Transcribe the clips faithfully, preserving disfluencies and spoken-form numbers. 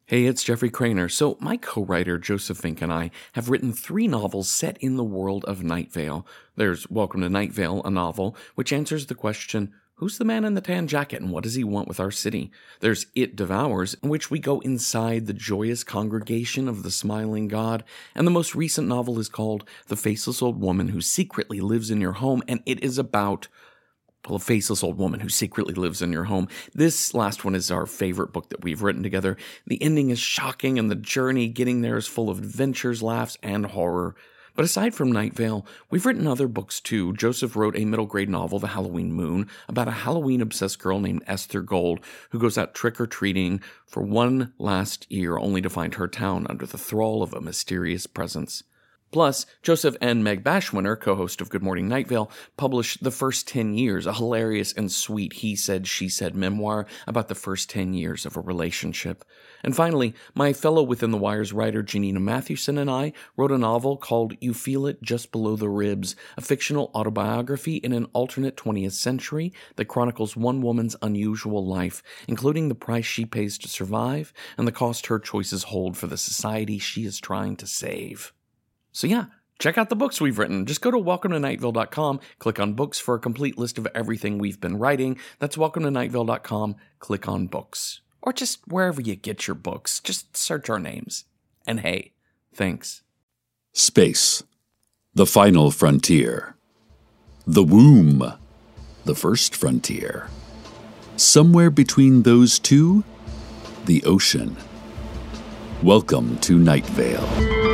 Hey, it's Jeffrey Craner. So, my co-writer Joseph Fink and I have written three novels set in the world of Night Vale. There's Welcome to Night Vale, a novel which answers the question, who's the man in the tan jacket and what does he want with our city? There's It Devours, in which we go inside the joyous congregation of the smiling god. And the most recent novel is called The Faceless Old Woman Who Secretly Lives in Your Home, and it is about... well, a faceless old woman who secretly lives in your home. This last one is our favorite book that we've written together. The ending is shocking, and the journey getting there is full of adventures, laughs, and horror. But aside from Night Vale, we've written other books too. Joseph wrote a middle grade novel, The Halloween Moon, about a Halloween-obsessed girl named Esther Gold who goes out trick-or-treating for one last year only to find her town under the thrall of a mysterious presence. Plus, Joseph and Meg Bashwinner, co-host of Good Morning Night Vale, published The First Ten Years, a hilarious and sweet he-said, she-said memoir about the first ten years of a relationship. And finally, my fellow Within the Wires writer Janina Mathewson and I wrote a novel called You Feel It Just Below the Ribs, a fictional autobiography in an alternate twentieth century that chronicles one woman's unusual life, including the price she pays to survive and the cost her choices hold for the society she is trying to save. So yeah, check out the books we've written. Just go to welcome to night vale dot com, click on books for a complete list of everything we've been writing. That's welcome to night vale dot com, click on books. Or just wherever you get your books, just search our names. And hey, thanks. Space, the final frontier. The womb, the first frontier. Somewhere between those two, the ocean. Welcome to Night Vale.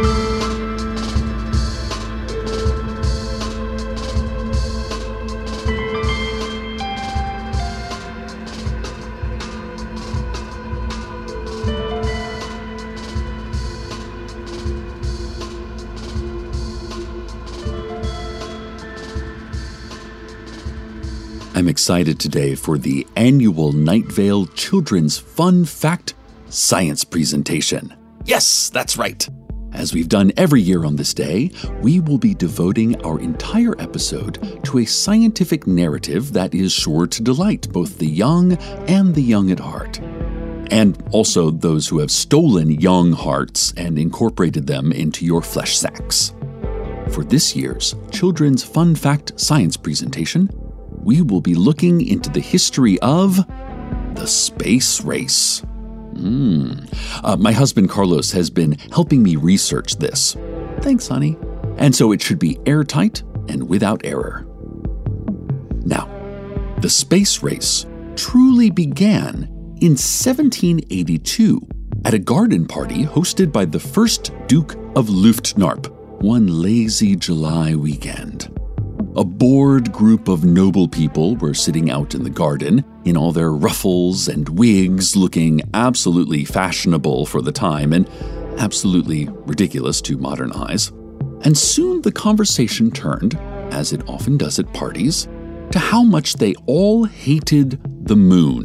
I'm excited today for the annual Night Vale Children's Fun Fact Science Presentation. Yes, that's right. As we've done every year on this day, we will be devoting our entire episode to a scientific narrative that is sure to delight both the young and the young at heart. And also those who have stolen young hearts and incorporated them into your flesh sacks. For this year's Children's Fun Fact Science Presentation, we will be looking into the history of the space race. Mm. Uh, my husband Carlos has been helping me research this. Thanks, honey. And so it should be airtight and without error. Now, the space race truly began in seventeen eighty-two at a garden party hosted by the first Duke of Luftnarp, one lazy July weekend. A bored group of noble people were sitting out in the garden in all their ruffles and wigs, looking absolutely fashionable for the time and absolutely ridiculous to modern eyes. And soon the conversation turned, as it often does at parties, to how much they all hated the moon.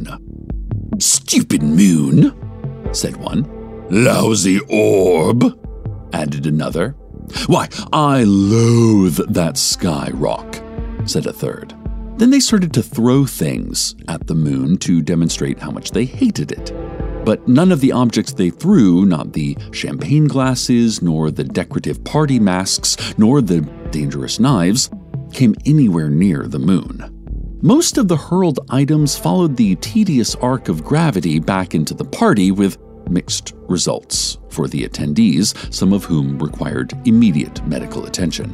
"Stupid moon," said one. "Lousy orb," added another. "Why, I loathe that sky rock," said a third. Then they started to throw things at the moon to demonstrate how much they hated it. But none of the objects they threw, not the champagne glasses, nor the decorative party masks, nor the dangerous knives, came anywhere near the moon. Most of the hurled items followed the tedious arc of gravity back into the party with mixed results for the attendees, some of whom required immediate medical attention.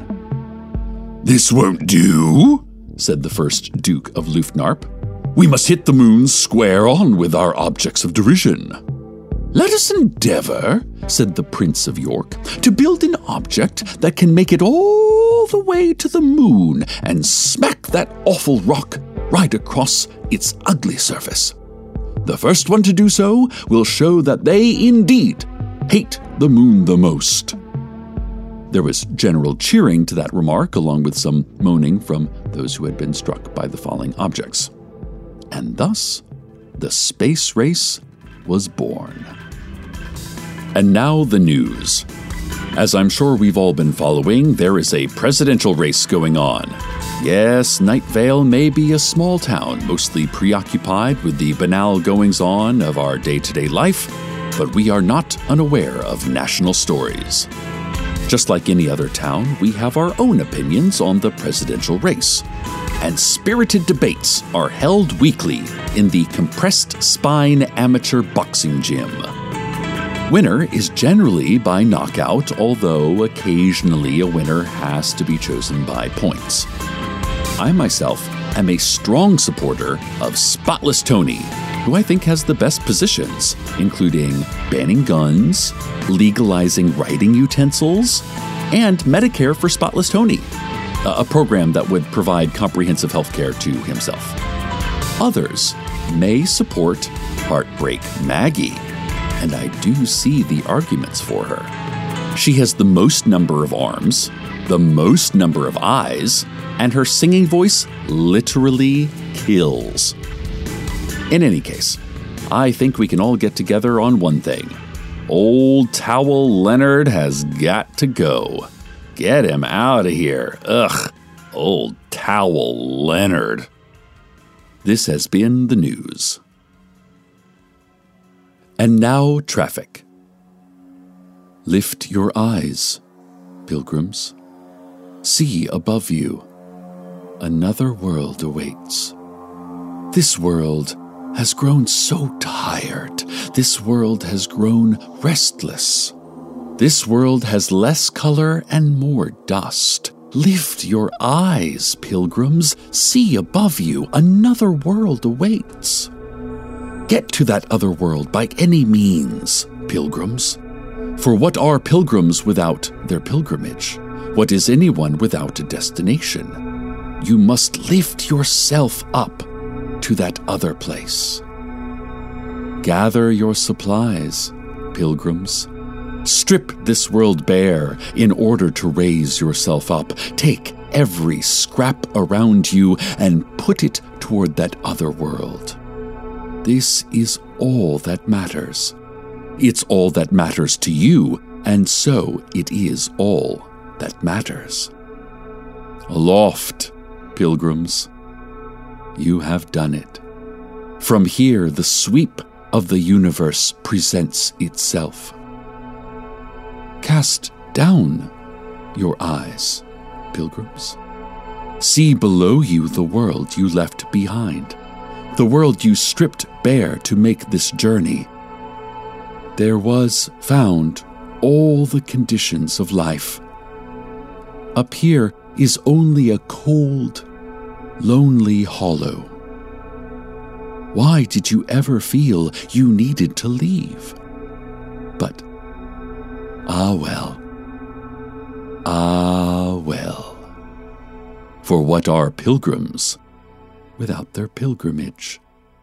"This won't do," said the first Duke of Luftnarp. "We must hit the moon square on with our objects of derision." "Let us endeavor," said the Prince of York, "to build an object that can make it all the way to the moon and smack that awful rock right across its ugly surface. The first one to do so will show that they indeed hate the moon the most." There was general cheering to that remark, along with some moaning from those who had been struck by the falling objects. And thus, the space race was born. And now the news. As I'm sure we've all been following, there is a presidential race going on. Yes, Night Vale may be a small town, mostly preoccupied with the banal goings-on of our day-to-day life, but we are not unaware of national stories. Just like any other town, we have our own opinions on the presidential race. And spirited debates are held weekly in the Compressed Spine Amateur Boxing Gym. Winner is generally by knockout, although occasionally a winner has to be chosen by points. I myself am a strong supporter of Spotless Tony, who I think has the best positions, including banning guns, legalizing writing utensils, and Medicare for Spotless Tony, a program that would provide comprehensive health care to himself. Others may support Heartbreak Maggie, and I do see the arguments for her. She has the most number of arms, the most number of eyes, and her singing voice literally kills. In any case, I think we can all get together on one thing. Old Towel Leonard has got to go. Get him out of here. Ugh, Old Towel Leonard. This has been the news. And now traffic. Lift your eyes, pilgrims. See above you. Another world awaits. This world has grown so tired. This world has grown restless. This world has less color and more dust. Lift your eyes, pilgrims. See above you. Another world awaits. Get to that other world by any means, pilgrims. For what are pilgrims without their pilgrimage? What is anyone without a destination? You must lift yourself up to that other place. Gather your supplies, pilgrims. Strip this world bare in order to raise yourself up. Take every scrap around you and put it toward that other world. This is all that matters. It's all that matters to you, and so it is all that matters. Aloft, pilgrims. You have done it. From here, the sweep of the universe presents itself. Cast down your eyes, pilgrims. See below you the world you left behind, the world you stripped bare to make this journey. There was found all the conditions of life. Up here is only a cold, lonely hollow. Why did you ever feel you needed to leave? But, ah well, ah well. For what are pilgrims without their pilgrimage?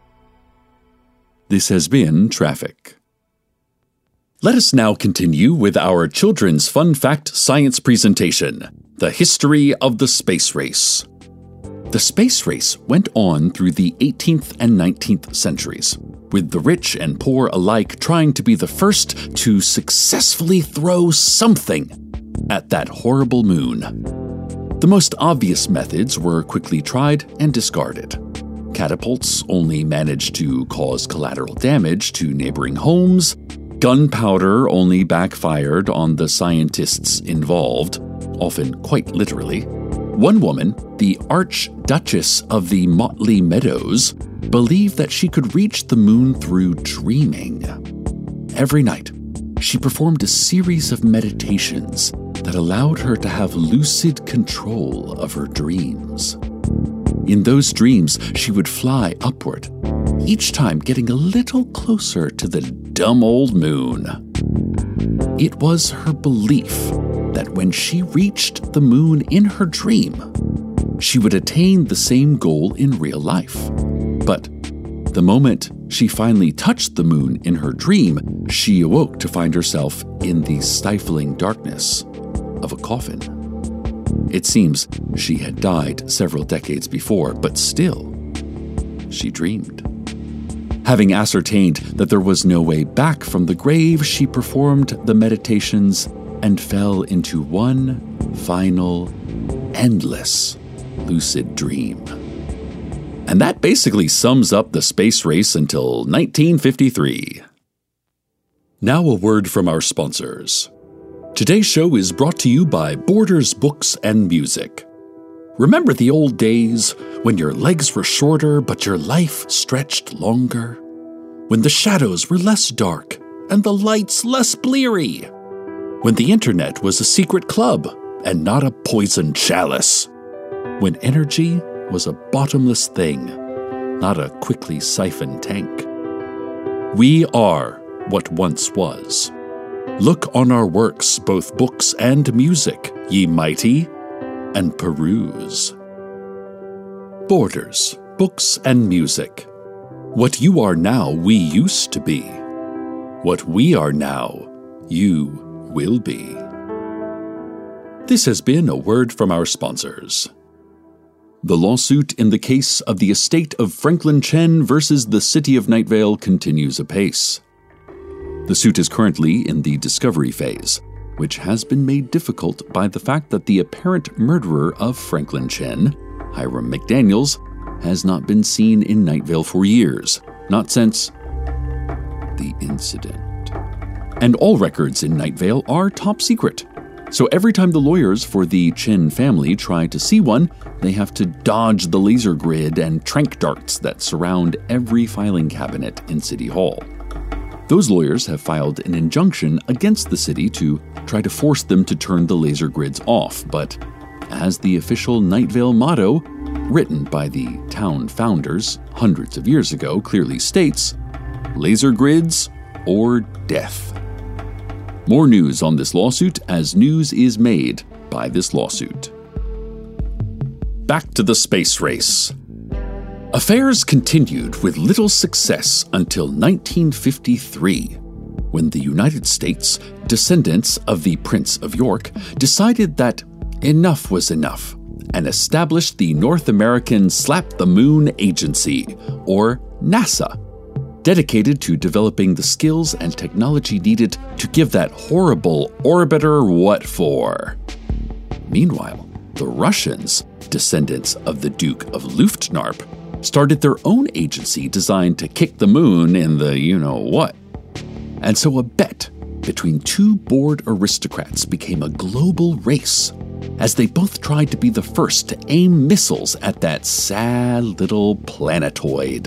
This has been Traffic. Let us now continue with our children's fun fact science presentation, The History of the Space Race. The space race went on through the eighteenth and nineteenth centuries, with the rich and poor alike trying to be the first to successfully throw something at that horrible moon. The most obvious methods were quickly tried and discarded. Catapults only managed to cause collateral damage to neighboring homes. Gunpowder only backfired on the scientists involved, often quite literally. One woman, the Archduchess of the Motley Meadows, believed that she could reach the moon through dreaming. Every night, she performed a series of meditations that allowed her to have lucid control of her dreams. In those dreams, she would fly upward, each time getting a little closer to the dumb old moon. It was her belief that when she reached the moon in her dream, she would attain the same goal in real life. But the moment she finally touched the moon in her dream, she awoke to find herself in the stifling darkness of a coffin. It seems she had died several decades before, but still, she dreamed. Having ascertained that there was no way back from the grave, she performed the meditations and fell into one final, endless, lucid dream. And that basically sums up the space race until nineteen fifty-three. Now a word from our sponsors. Today's show is brought to you by Borders Books and Music. Remember the old days when your legs were shorter but your life stretched longer? When the shadows were less dark and the lights less bleary? When the internet was a secret club and not a poisoned chalice? When energy was a bottomless thing, not a quickly siphoned tank? We are what once was. Look on our works, both books and music, ye mighty, and peruse. Borders, Books and Music. What you are now, we used to be. What we are now, you will be. This has been a word from our sponsors. The lawsuit in the case of the estate of Franklin Chen versus the city of Night Vale continues apace. The suit is currently in the discovery phase, which has been made difficult by the fact that the apparent murderer of Franklin Chen, Hiram McDaniels, has not been seen in Night Vale for years, not since the incident. And all records in Night Vale are top secret, so every time the lawyers for the Chen family try to see one, they have to dodge the laser grid and trank darts that surround every filing cabinet in City Hall. Those lawyers have filed an injunction against the city to try to force them to turn the laser grids off, but as the official Night Vale motto, written by the town founders hundreds of years ago, clearly states, laser grids or death. More news on this lawsuit as news is made by this lawsuit. Back to the space race. Affairs continued with little success until nineteen fifty-three, when the United States, descendants of the Prince of York, decided that enough was enough and established the North American Slap the Moon Agency, or NASA, dedicated to developing the skills and technology needed to give that horrible orbiter what for. Meanwhile, the Russians, descendants of the Duke of Luftnarp, started their own agency designed to kick the moon in the you-know-what. And so a bet between two bored aristocrats became a global race, as they both tried to be the first to aim missiles at that sad little planetoid.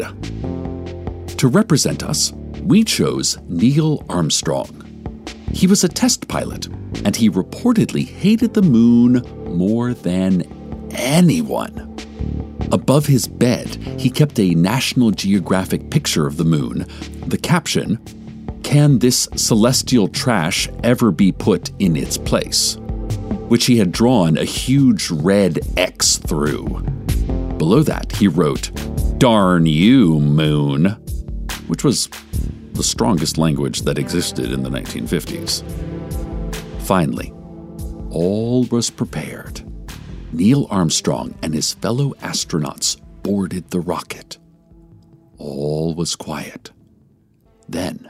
To represent us, we chose Neil Armstrong. He was a test pilot, and he reportedly hated the moon more than anyone. Above his bed, he kept a National Geographic picture of the moon. The caption, "Can this celestial trash ever be put in its place?" which he had drawn a huge red X through. Below that, he wrote, "Darn you, moon," which was the strongest language that existed in the nineteen fifties. Finally, all was prepared. Neil Armstrong and his fellow astronauts boarded the rocket. All was quiet. Then,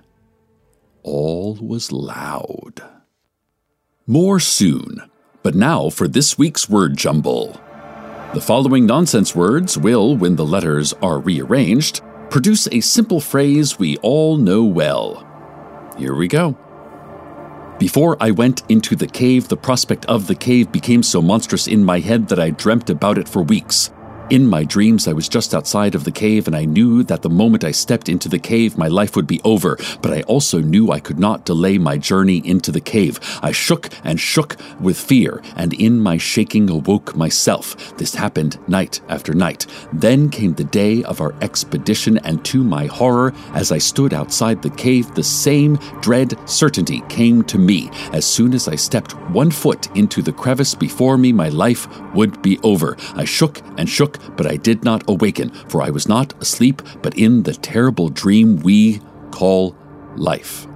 all was loud. More soon, but now for this week's word jumble. The following nonsense words will, when the letters are rearranged, produce a simple phrase we all know well. Here we go. Before I went into the cave, the prospect of the cave became so monstrous in my head that I dreamt about it for weeks. In my dreams, I was just outside of the cave, and I knew that the moment I stepped into the cave, my life would be over, but I also knew I could not delay my journey into the cave. I shook and shook with fear, and in my shaking awoke myself. This happened night after night. Then came the day of our expedition, and to my horror, as I stood outside the cave, the same dread certainty came to me. As soon as I stepped one foot into the crevice before me, my life would be over. I shook and shook, but I did not awaken, for I was not asleep, but in the terrible dream we call life.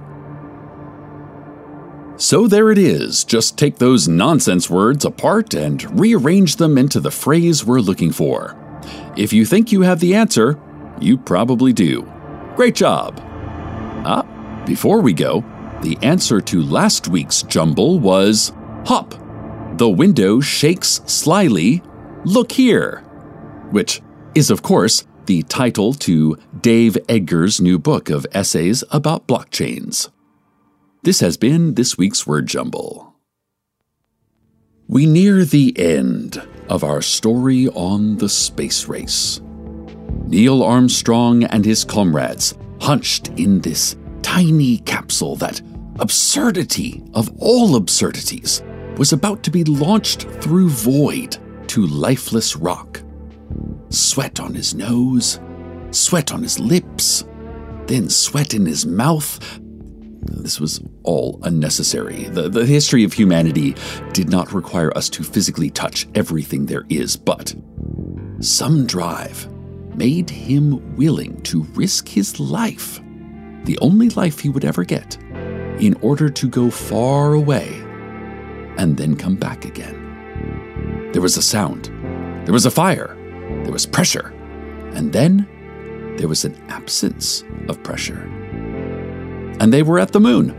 So there it is. Just take those nonsense words apart and rearrange them into the phrase we're looking for. If you think you have the answer, you probably do. Great job. Ah, before we go, the answer to last week's jumble was hop. The window shakes slyly. Look here. Which is, of course, the title to Dave Edgar's new book of essays about blockchains. This has been this week's Word Jumble. We near the end of our story on the space race. Neil Armstrong and his comrades, hunched in this tiny capsule that, absurdity of all absurdities, was about to be launched through void to lifeless rock. Sweat on his nose, sweat on his lips, then sweat in his mouth. This was all unnecessary. The, the history of humanity did not require us to physically touch everything there is, but some drive made him willing to risk his life, the only life he would ever get, in order to go far away and then come back again. There was a sound. There was a fire. There was pressure. And then there was an absence of pressure. And they were at the moon.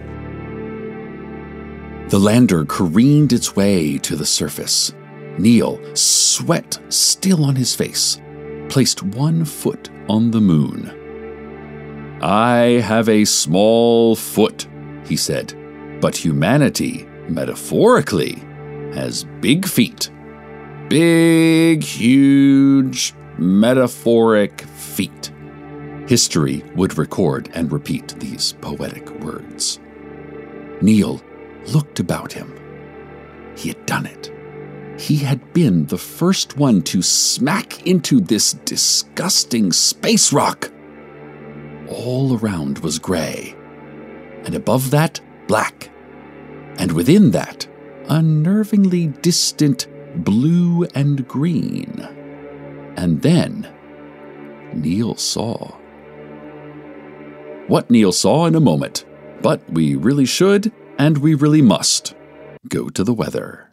The lander careened its way to the surface. Neil, sweat still on his face, placed one foot on the moon. "I have a small foot," he said, "but humanity, metaphorically, has big feet. Big, huge, metaphoric feet." History would record and repeat these poetic words. Neil looked about him. He had done it. He had been the first one to smack into this disgusting space rock. All around was gray, and above that, black, and within that, unnervingly distant blue and green. And then, Neil saw. What Neil saw in a moment, but we really should, and we really must, go to the weather.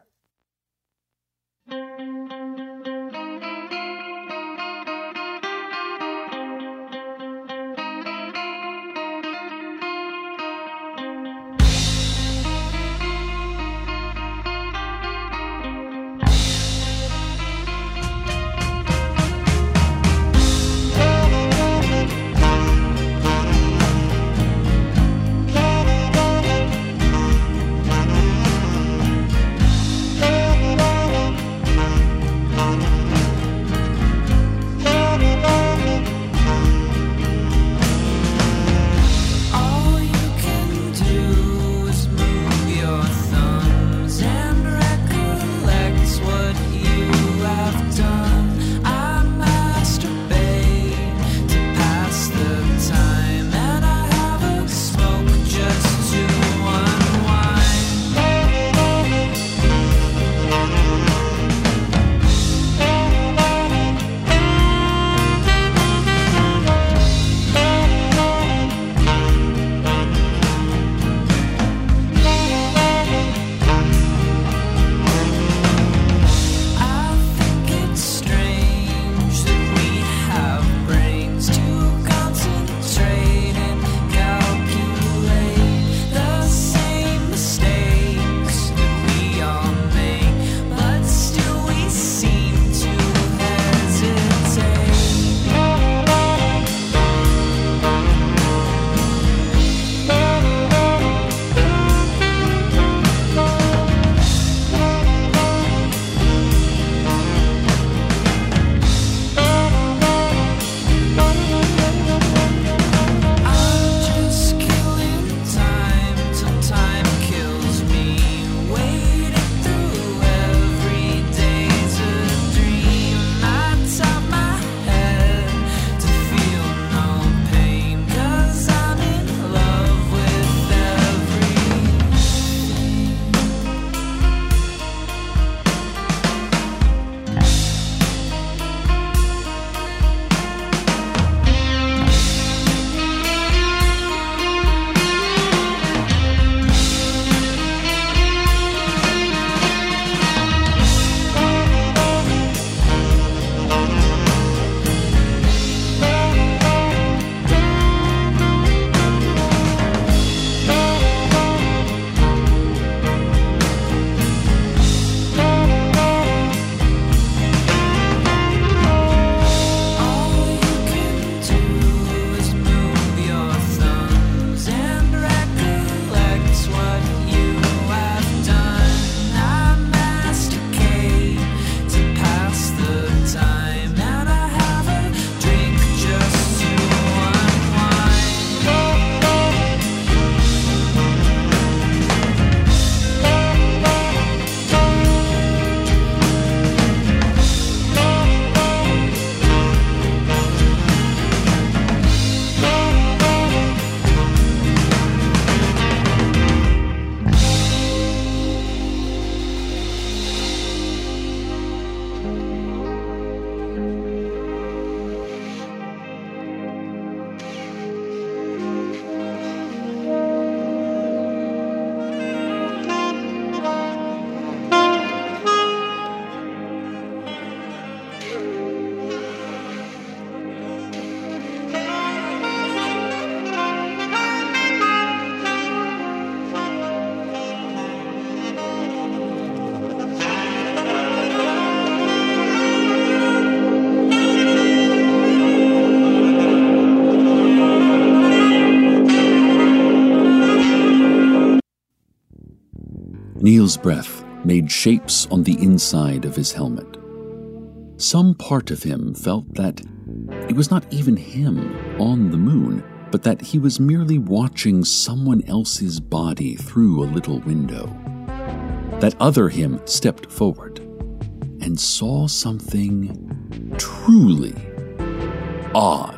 Neil's breath made shapes on the inside of his helmet. Some part of him felt that it was not even him on the moon, but that he was merely watching someone else's body through a little window. That other him stepped forward and saw something truly odd.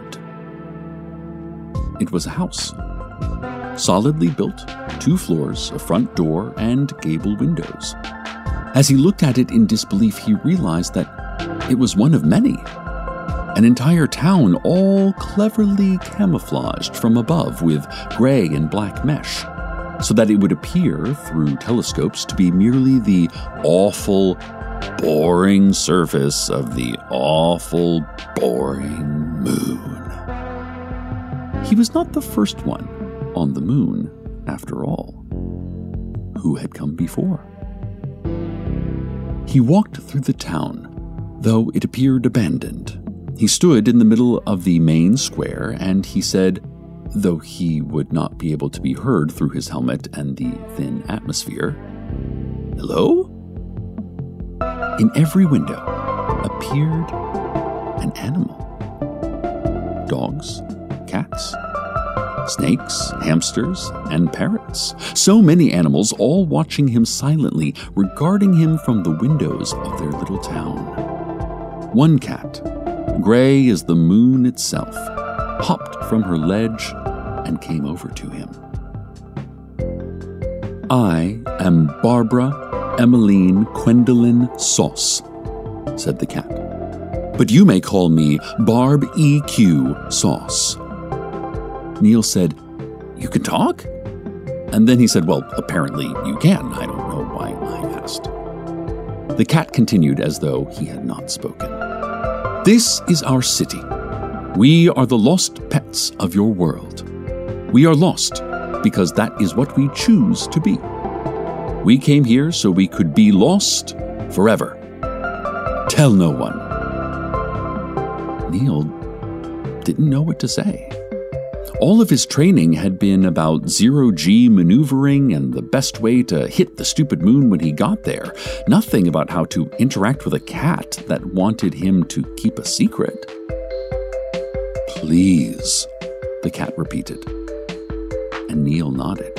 It was a house, solidly built, two floors, a front door, and gable windows. As he looked at it in disbelief, he realized that it was one of many. An entire town all cleverly camouflaged from above with gray and black mesh, so that it would appear through telescopes to be merely the awful, boring surface of the awful, boring moon. He was not the first one on the moon, after all. Who had come before? He walked through the town, though it appeared abandoned. He stood in the middle of the main square, and he said, though he would not be able to be heard through his helmet and the thin atmosphere, "Hello?" In every window appeared an animal. Dogs, cats, snakes, hamsters, and parrots. So many animals, all watching him silently, regarding him from the windows of their little town. One cat, gray as the moon itself, hopped from her ledge and came over to him. "I am Barbara Emmeline Gwendolyn Sauce," said the cat. "But you may call me Barb E Q Sauce." Neil said, "You can talk?" And then he said, "Well, apparently you can. I don't know why I asked." The cat continued as though he had not spoken. "This is our city. We are the lost pets of your world. We are lost because that is what we choose to be. We came here so we could be lost forever. Tell no one." Neil didn't know what to say. All of his training had been about zero-G maneuvering and the best way to hit the stupid moon when he got there. Nothing about how to interact with a cat that wanted him to keep a secret. "Please," the cat repeated. And Neil nodded.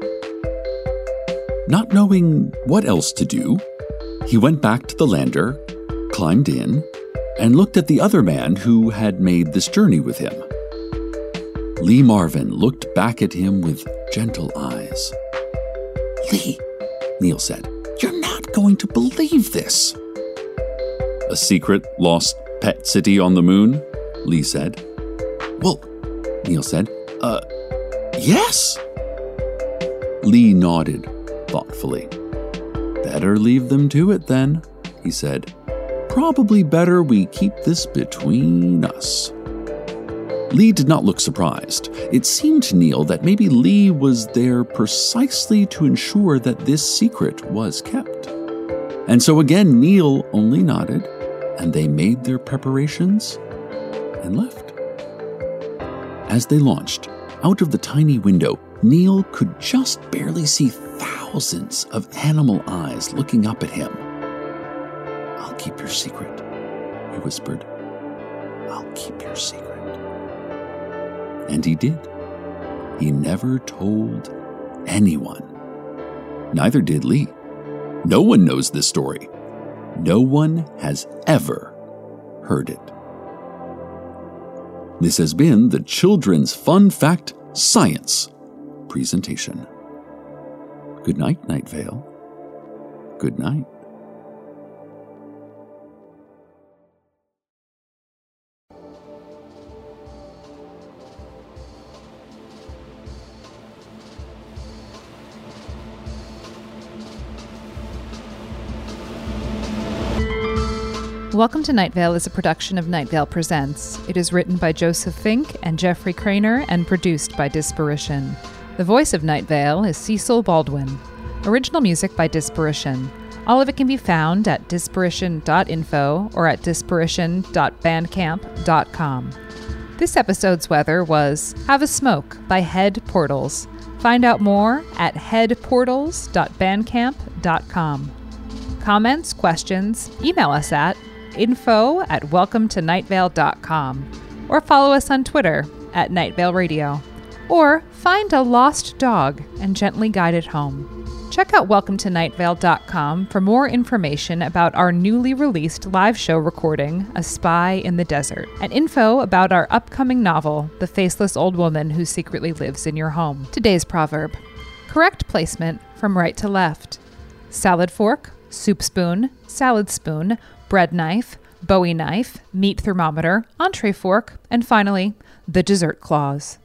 Not knowing what else to do, he went back to the lander, climbed in, and looked at the other man who had made this journey with him. Lee Marvin looked back at him with gentle eyes. "Lee," Neil said, "you're not going to believe this." "A secret lost pet city on the moon?" Lee said. "Well," Neil said, uh, yes." Lee nodded thoughtfully. "Better leave them to it then," he said. "Probably better we keep this between us." Lee did not look surprised. It seemed to Neil that maybe Lee was there precisely to ensure that this secret was kept. And so again, Neil only nodded, and they made their preparations and left. As they launched, out of the tiny window, Neil could just barely see thousands of animal eyes looking up at him. "I'll keep your secret," he whispered. "I'll keep your secret." And he did. He never told anyone. Neither did Lee. No one knows this story. No one has ever heard it. This has been the Children's Fun Fact Science presentation. Good night, Night Vale. Good night. Welcome to Night Vale is a production of Night Vale Presents. It is written by Joseph Fink and Jeffrey Craner and produced by Disparition. The voice of Night Vale is Cecil Baldwin. Original music by Disparition. All of it can be found at disparition dot info or at disparition dot bandcamp dot com. This episode's weather was Have a Smoke by Head Portals. Find out more at head portals dot bandcamp dot com. Comments, questions, email us at info at welcome to night vale dot com, or follow us on Twitter at Night Vale Radio, or find a lost dog and gently guide it home. Check out welcome to night vale dot com for more information about our newly released live show recording, A Spy in the Desert, and info about our upcoming novel, The Faceless Old Woman Who Secretly Lives in Your Home. Today's proverb: correct placement from right to left. Salad fork, soup spoon, salad spoon, bread knife, Bowie knife, meat thermometer, entree fork, and finally, the dessert clause.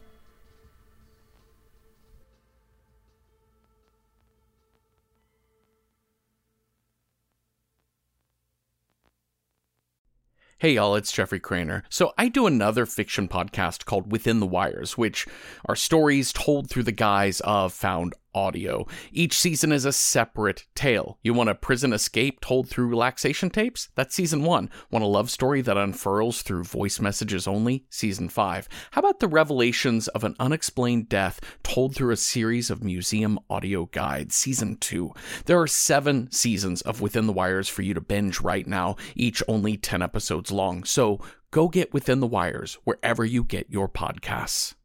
Hey y'all, it's Jeffrey Craner. So I do another fiction podcast called Within the Wires, which are stories told through the guise of found audio. Each season is a separate tale. You want a prison escape told through relaxation tapes? That's season one. Want a love story that unfurls through voice messages only? Season five. How about the revelations of an unexplained death told through a series of museum audio guides? Season two. There are seven seasons of Within the Wires for you to binge right now, each only ten episodes long. So go get Within the Wires wherever you get your podcasts.